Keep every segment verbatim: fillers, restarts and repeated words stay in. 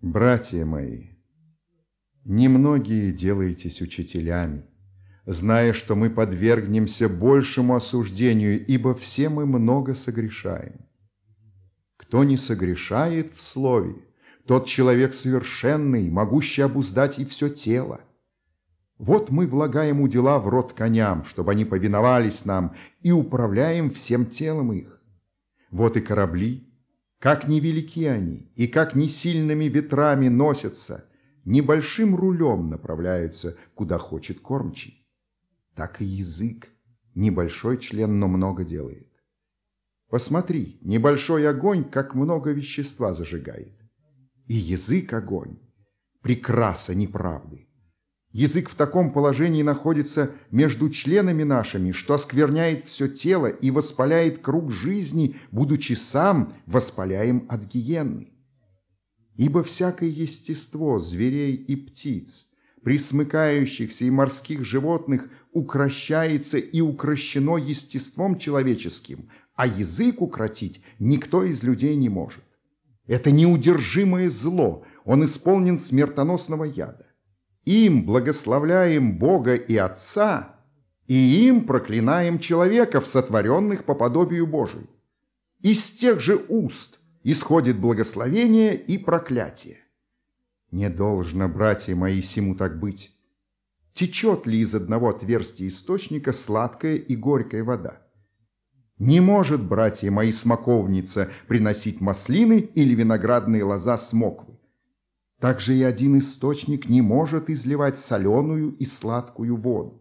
Братья мои, немногие делаетесь учителями, зная, что мы подвергнемся большему осуждению, ибо все мы много согрешаем. Кто не согрешает в слове, тот человек совершенный, могущий обуздать и все тело. Вот мы влагаем удила в рот коням, чтобы они повиновались нам, и управляем всем телом их. Вот и корабли, как невелики они, и как не сильными ветрами носятся, небольшим рулем направляются, куда хочет кормчий. Так и язык, небольшой член, но много делает. Посмотри, небольшой огонь, как много вещества зажигает. И язык огонь, прекраса неправды. Язык в таком положении находится между членами нашими, что оскверняет все тело и воспаляет круг жизни, будучи сам воспаляем от гиенны. Ибо всякое естество зверей и птиц, пресмыкающихся и морских животных, укрощается и укрощено естеством человеческим, а язык укротить никто из людей не может. Это неудержимое зло, он исполнен смертоносного яда. Им благословляем Бога и Отца, и им проклинаем человеков, сотворенных по подобию Божию. Из тех же уст исходит благословение и проклятие. Не должно, братья мои, сему так быть. Течет ли из одного отверстия источника сладкая и горькая вода? Не может, братья мои, смоковница приносить маслины или виноградные лоза смоквы. Также и один источник не может изливать соленую и сладкую воду.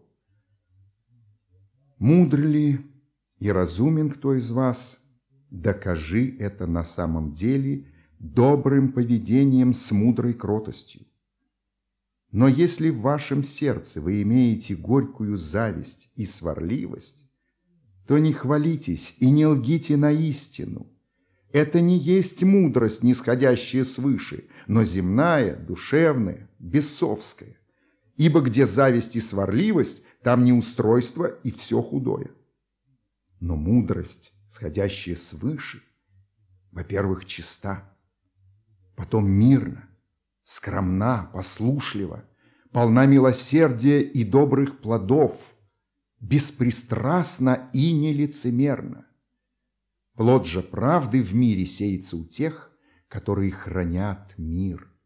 Мудр ли и разумен кто из вас? Докажи это на самом деле добрым поведением с мудрой кротостью. Но если в вашем сердце вы имеете горькую зависть и сварливость, то не хвалитесь и не лгите на истину. Это не есть мудрость, нисходящая свыше, но земная, душевная, бесовская. Ибо где зависть и сварливость, там неустройство и все худое. Но мудрость, сходящая свыше, во-первых, чиста, потом мирна, скромна, послушлива, полна милосердия и добрых плодов, беспристрастна и нелицемерна. Плод же правды в мире сеется у тех, которые хранят мир.